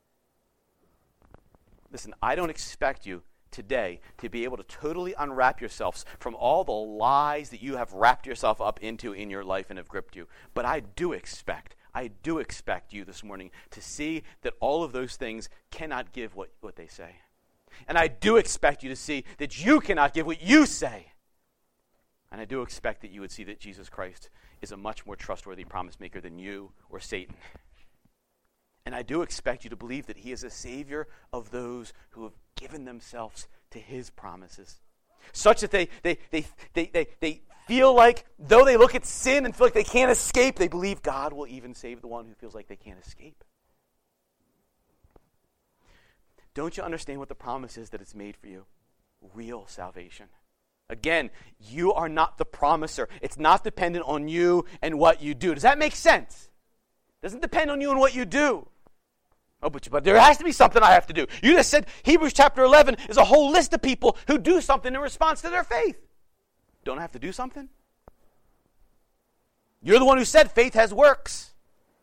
Listen, I don't expect you today to be able to totally unwrap yourselves from all the lies that you have wrapped yourself up into in your life and have gripped you. But I do expect you this morning to see that all of those things cannot give what they say. And I do expect you to see that you cannot give what you say. And I do expect that you would see that Jesus Christ is a much more trustworthy promise maker than you or Satan. And I do expect you to believe that he is a Savior of those who have given themselves to his promises. Such that they feel like, though they look at sin and feel like they can't escape, they believe God will even save the one who feels like they can't escape. Don't you understand what the promise is that it's made for you? Real salvation. Again, you are not the promiser. It's not dependent on you and what you do. Does that make sense? It doesn't depend on you and what you do. Oh, but there has to be something I have to do. You just said Hebrews chapter 11 is a whole list of people who do something in response to their faith. Don't I have to do something? You're the one who said faith has works.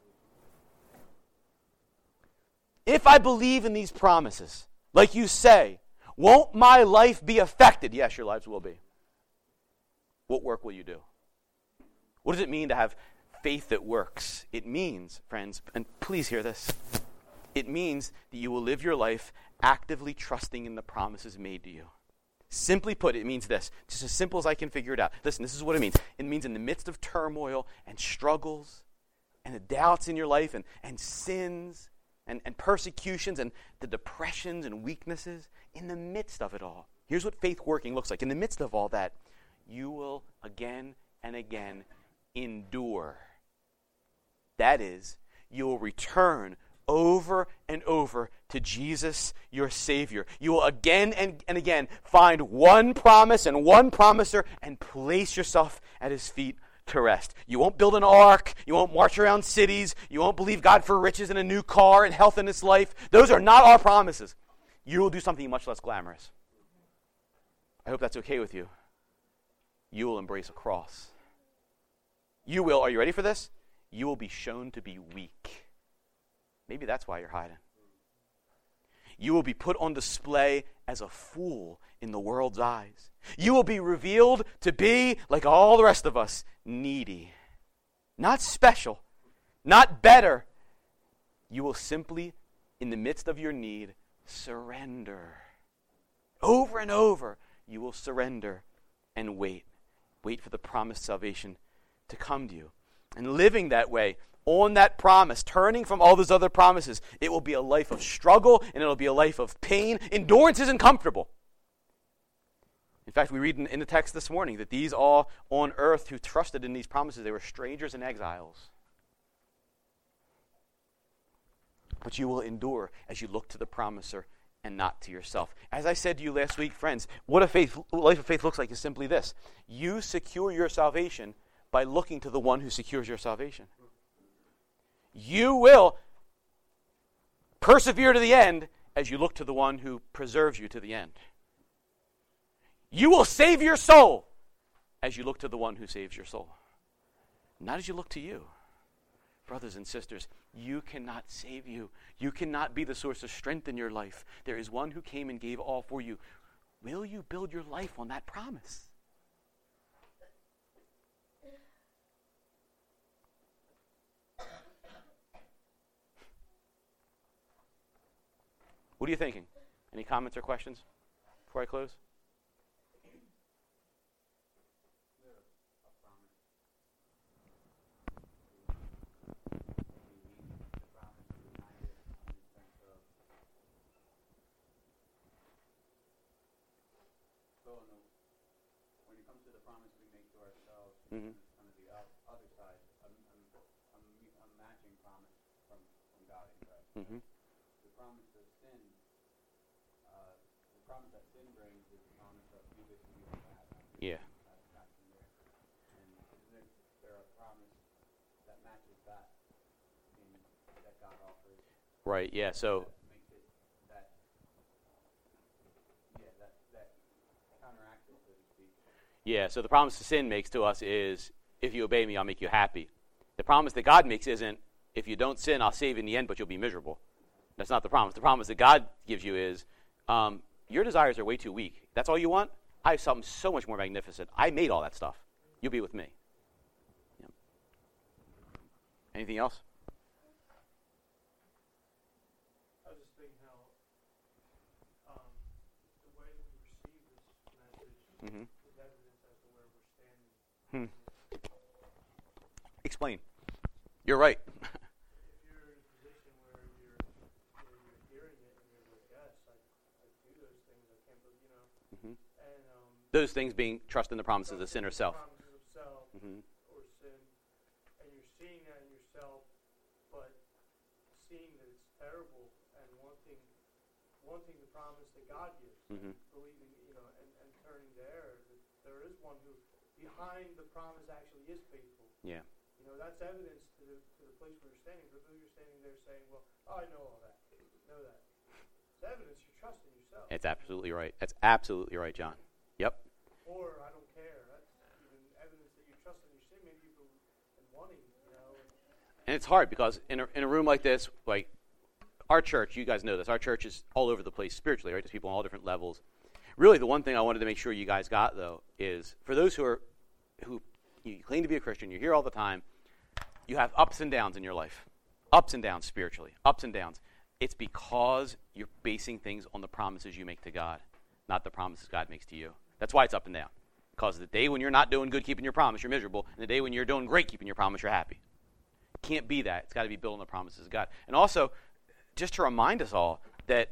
If I believe in these promises, like you say, won't my life be affected? Yes, your lives will be. What work will you do? What does it mean to have faith that works? It means, friends, and please hear this, it means that you will live your life actively trusting in the promises made to you. Simply put, it means this, just as simple as I can figure it out. Listen, this is what it means. It means in the midst of turmoil and struggles and the doubts in your life and sins and persecutions and the depressions and weaknesses, in the midst of it all, here's what faith working looks like. In the midst of all that, you will again and again endure. That is, you will return over and over to Jesus, your Savior. You will again and again find one promise and one promiser and place yourself at his feet to rest. You won't build an ark. You won't march around cities. You won't believe God for riches and a new car and health in this life. Those are not our promises. You will do something much less glamorous. I hope that's okay with you. You will embrace a cross. You will, are you ready for this? You will be shown to be weak. Maybe that's why you're hiding. You will be put on display as a fool in the world's eyes. You will be revealed to be, like all the rest of us, needy. Not special, not better. You will simply, in the midst of your need, surrender. Over and over, you will surrender and wait. Wait for the promised salvation to come to you. And living that way, on that promise, turning from all those other promises, it will be a life of struggle and it will be a life of pain. Endurance isn't comfortable. In fact, we read in the text this morning that these all on earth who trusted in these promises, they were strangers and exiles. But you will endure as you look to the promiser and not to yourself. As I said to you last week, friends, what a life of faith looks like is simply this. You secure your salvation by looking to the one who secures your salvation. You will persevere to the end as you look to the one who preserves you to the end. You will save your soul as you look to the one who saves your soul. Not as you look to you. Brothers and sisters, you cannot save you. You cannot be the source of strength in your life. There is one who came and gave all for you. Will you build your life on that promise? What are you thinking? Any comments or questions before I close? When it comes to the promise we make to ourselves, Mm-hmm. on the other side, a matching promise from God in Christ. Mm-hmm. The promise of sin, the promise that sin brings is the promise of do this and you will have. Yeah. And is there a promise that matches that God offers? Right, yeah, so That makes it that counteracts it, so to speak. yeah, so the promise the sin makes to us is, if you obey me, I'll make you happy. The promise that God makes isn't, if you don't sin, I'll save you in the end, but you'll be miserable. That's not the promise. The promise that God gives you is, your desires are way too weak. That's all you want? I have something so much more magnificent. I made all that stuff. You'll be with me. Yeah. Anything else? I was just thinking how the way that we receive this message Mm-hmm. is evidence as to where we're standing. Explain. You're right. If you're in a position where you're Those things being trust in the promises of sin or self. Promises of self Mhm. or sin, and you're seeing that in yourself, but seeing that it's terrible and wanting the promise that God gives, Mhm. believing, and turning to error. That there is one who, behind the promise, actually is faithful. Yeah. That's evidence to the place where you're standing. But you're standing there saying, "Well, I know all that, know that." It's evidence you trust in yourself. It's absolutely right. That's absolutely right, John. Yep. Or I don't care. That's even evidence that you trust in your sin, maybe even in wanting, And it's hard because in a room like this, like our church, you guys know this, our church is all over the place spiritually, right? There's people on all different levels. Really, the one thing I wanted to make sure you guys got, though, is for those who you claim to be a Christian, you're here all the time, you have ups and downs in your life. Ups and downs spiritually. Ups and downs. It's because you're basing things on the promises you make to God, not the promises God makes to you. That's why it's up and down. Because the day when you're not doing good, keeping your promise, you're miserable. And the day when you're doing great, keeping your promise, you're happy. Can't be that. It's got to be built on the promises of God. And also, just to remind us all that,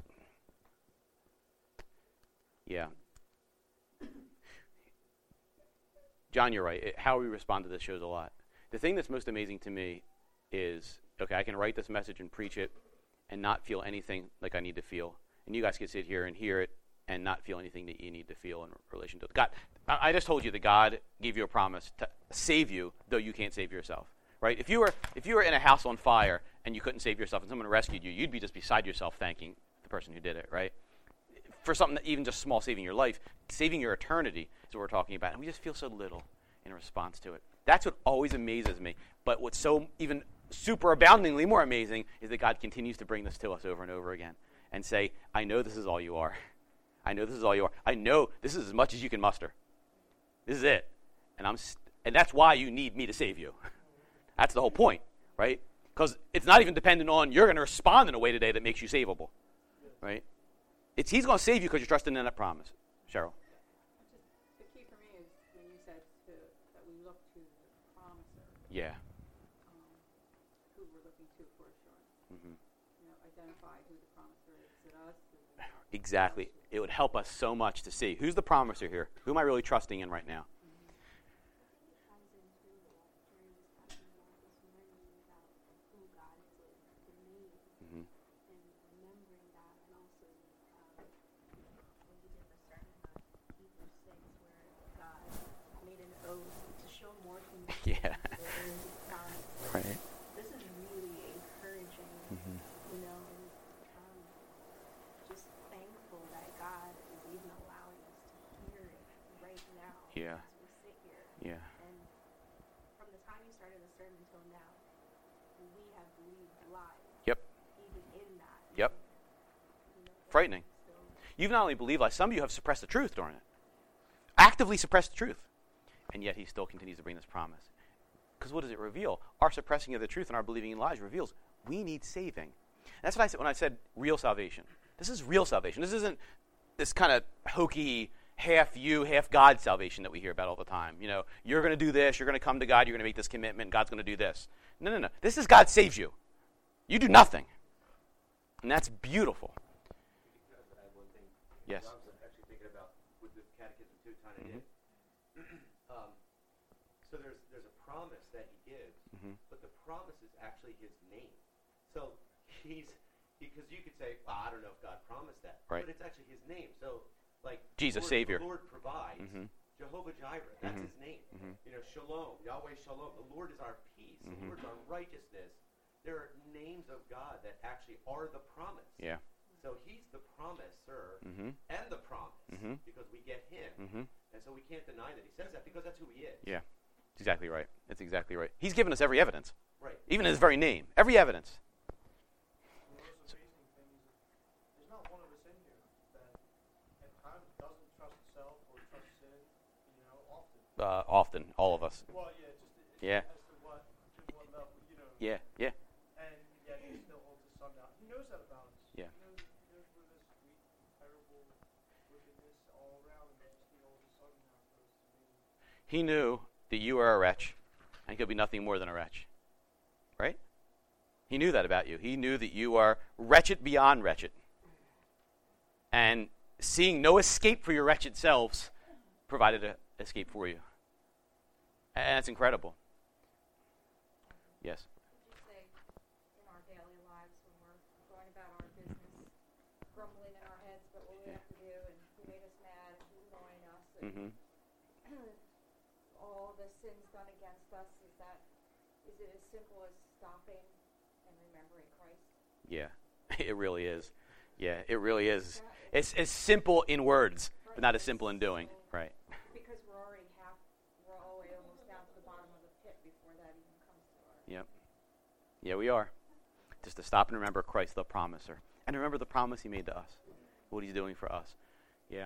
John, you're right. How we respond to this shows a lot. The thing that's most amazing to me is, okay, I can write this message and preach it and not feel anything like I need to feel. And you guys can sit here and hear it and not feel anything that you need to feel in relation to it. God, I just told you that God gave you a promise to save you, though you can't save yourself. Right? If you were in a house on fire and you couldn't save yourself and someone rescued you, you'd be just beside yourself thanking the person who did it, right? For something that even just small, saving your life, saving your eternity is what we're talking about. And we just feel so little in response to it. That's what always amazes me. But what's so even super aboundingly more amazing is that God continues to bring this to us over and over again and say, I know this is all you are. I know this is all you are. I know this is as much as you can muster. This is it. And that's why you need me to save you. That's the whole point, right? Because it's not even dependent on you're going to respond in a way today that makes you savable, right? He's going to save you because you're trusting in that promise. Cheryl. The key for me is when you said that we look to the promiser. Yeah. Who we're looking to for assurance. Mm-hmm. Identify who the promiser is. Is it us? Exactly. It would help us so much to see who's the promiser here. Who am I really trusting in right now? Yeah. Right. This is really encouraging, and just thankful that God is even allowing us to hear it right now Yeah. as we sit here. Yeah. And from the time you started the sermon till now, we have believed lies. Yep. Even in that. Yep. Frightening. You've not only believed lies, some of you have suppressed the truth during it. Actively suppressed the truth. And yet he still continues to bring this promise. Because what does it reveal? Our suppressing of the truth and our believing in lies reveals we need saving. That's what I said when I said real salvation. This is real salvation. This isn't this kind of hokey, half you, half God salvation that we hear about all the time. You're going to do this, you're going to come to God, you're going to make this commitment, God's going to do this. No. This is God saves you. You do nothing. And that's beautiful. I have one thing. Yes. I was actually thinking about with the catechism too, tying it in. So there's a promise that he gives, but the promise is actually his name. So because you could say, well, I don't know if God promised that, right. But it's actually his name. So like Jesus, Lord, Savior. The Lord provides. Jehovah Jireh, that's his name. Shalom, Yahweh Shalom. The Lord is our peace. The Lord is our righteousness. There are names of God that actually are the promise. Yeah. So he's the promiser and the promise because we get him. And so we can't deny that he says that because that's who he is. Yeah. That's exactly right. That's exactly right. He's given us every evidence. Right. Even in his very name. Every evidence. The most amazing thing is there's not one of us in here that at times doesn't trust self or trust sin, often. Often. All of us. Well, yeah, Yeah. as to what level, Yeah. Yeah. And yet he still holds his son down. He knows that about us. Yeah. He knows where this weak, terrible wickedness all around, and he holds his son down for us. He knew that you are a wretch, and he could be nothing more than a wretch. Right? He knew that about you. He knew that you are wretched beyond wretched. And seeing no escape for your wretched selves, provided an escape for you. And that's incredible. Yes. Would you say in our daily lives when we're going about our business, grumbling in our heads about what we have to do and who made us mad and who's annoying us and all the sins done against us, is it as simple as stopping and remembering Christ? Yeah, it really is. Yeah, it really is. It's simple in words, but not as simple in doing. Right. Because we're already we're all the way almost down to the bottom of the pit before that even comes to our... Yep. Yeah, we are. Just to stop and remember Christ the promiser. And remember the promise he made to us. What he's doing for us. Yeah.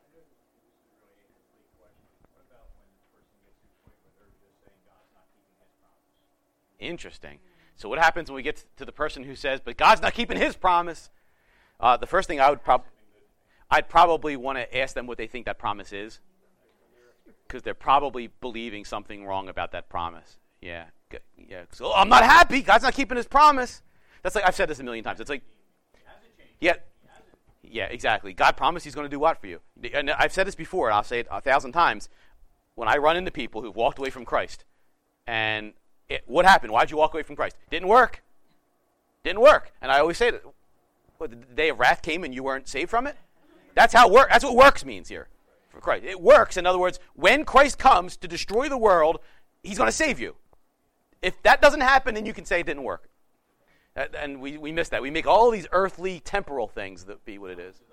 Interesting. So what happens when we get to the person who says, but God's not keeping his promise? The first thing I'd probably want to ask them what they think that promise is. Because they're probably believing something wrong about that promise. Yeah. So, I'm not happy. God's not keeping his promise. That's like, I've said this a million times. It's like, yeah, exactly. God promised he's going to do what for you? And I've said this before, and I'll say it 1,000 times. When I run into people who've walked away from Christ, and what happened? Why'd you walk away from Christ? Didn't work. And I always say that, the day of wrath came and you weren't saved from it? That's what works means here for Christ. It works. In other words, when Christ comes to destroy the world, he's going to save you. If that doesn't happen, then you can say it didn't work. And we miss that. We make all these earthly, temporal things that be what it is.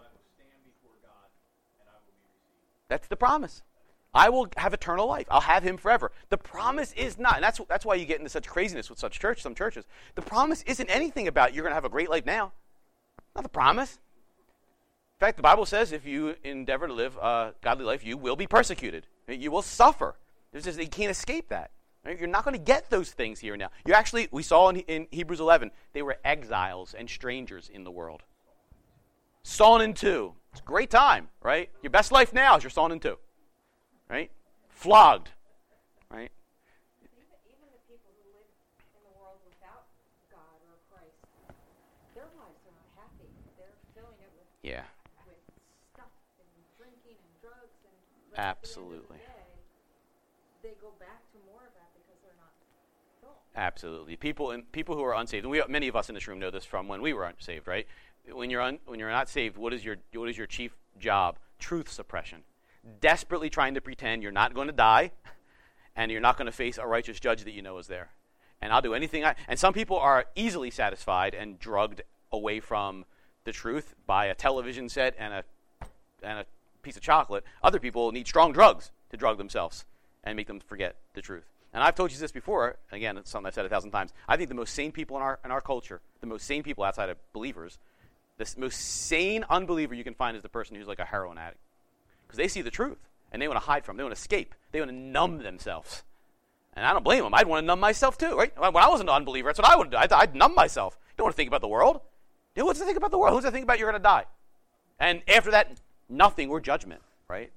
That's the promise. I will have eternal life. I'll have him forever. The promise is not, and that's why you get into such craziness with some churches. The promise isn't anything about you're going to have a great life now. Not the promise. In fact, the Bible says if you endeavor to live a godly life, you will be persecuted. You will suffer. You can't escape that. Right? You're not going to get those things here and now. We saw in Hebrews 11, they were exiles and strangers in the world. Sawn in two. It's a great time, right? Your best life now is you're sawn in two. Right? Flogged. Right? Even the people who live in the world without God or Christ, their lives are not happy. They're filling it with stuff and drinking and drugs and absolutely. At the end of the day, they go back to more of that because they're not full. Absolutely. People who are unsaved, and many of us in this room know this from when we were unsaved, right? When you're not saved, what is your chief job? Truth suppression. Desperately trying to pretend you're not going to die and you're not going to face a righteous judge that you know is there. And I'll do anything and some people are easily satisfied and drugged away from the truth by a television set and a piece of chocolate. Other people need strong drugs to drug themselves and make them forget the truth. And I've told you this before. Again, it's something I've said 1,000 times. I think the most sane people in our culture, the most sane people outside of believers, the most sane unbeliever you can find is the person who's like a heroin addict. Because they see the truth, and they want to hide from it. They want to escape. They want to numb themselves. And I don't blame them. I'd want to numb myself too, right? When I was an unbeliever, that's what I would do. I'd numb myself. Don't want to think about the world. What's to think about the world? Who's to think about you're going to die? And after that, nothing or judgment, right?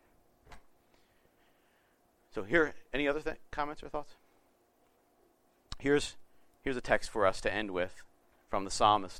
So here, any other comments or thoughts? Here's a text for us to end with from the psalmist.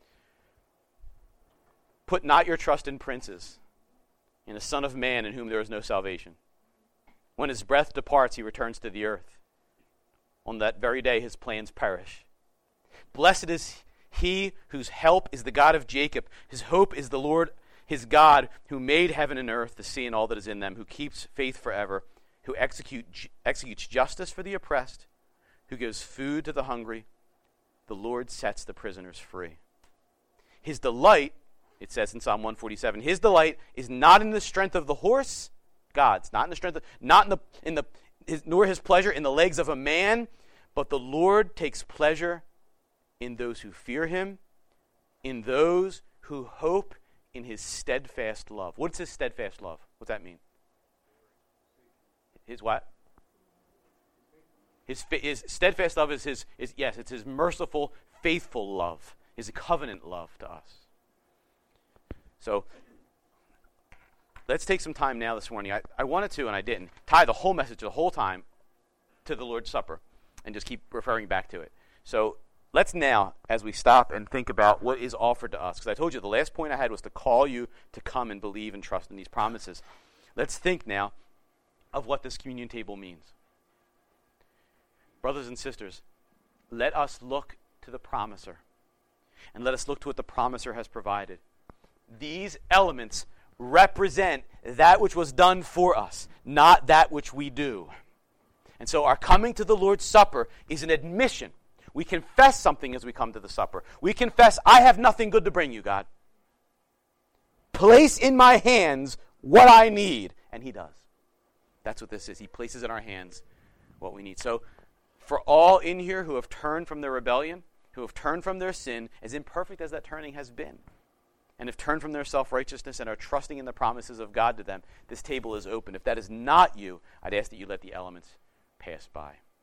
Put not your trust in princes, in the Son of Man in whom there is no salvation. When his breath departs, he returns to the earth. On that very day, his plans perish. Blessed is he whose help is the God of Jacob. His hope is the Lord, his God, who made heaven and earth, the sea and all that is in them, who keeps faith forever, who executes justice for the oppressed, who gives food to the hungry. The Lord sets the prisoners free. His delight, it says in Psalm 147, his delight is not in the strength of the horse, God's, not in the strength of, nor his pleasure in the legs of a man, but the Lord takes pleasure in those who fear him, in those who hope in his steadfast love. What's his steadfast love? What's that mean? His what? His steadfast love is it's his merciful, faithful love, his covenant love to us. So let's take some time now this morning. I wanted to, and I didn't, tie the whole message the whole time to the Lord's Supper and just keep referring back to it. So let's now, as we stop and think about what is offered to us, because I told you the last point I had was to call you to come and believe and trust in these promises. Let's think now of what this communion table means. Brothers and sisters, let us look to the promiser, and let us look to what the promiser has provided. These elements represent that which was done for us, not that which we do. And so our coming to the Lord's Supper is an admission. We confess something as we come to the supper. We confess, I have nothing good to bring you, God. Place in my hands what I need. And he does. That's what this is. He places in our hands what we need. So for all in here who have turned from their rebellion, who have turned from their sin, as imperfect as that turning has been, and have turned from their self-righteousness and are trusting in the promises of God to them, this table is open. If that is not you, I'd ask that you let the elements pass by.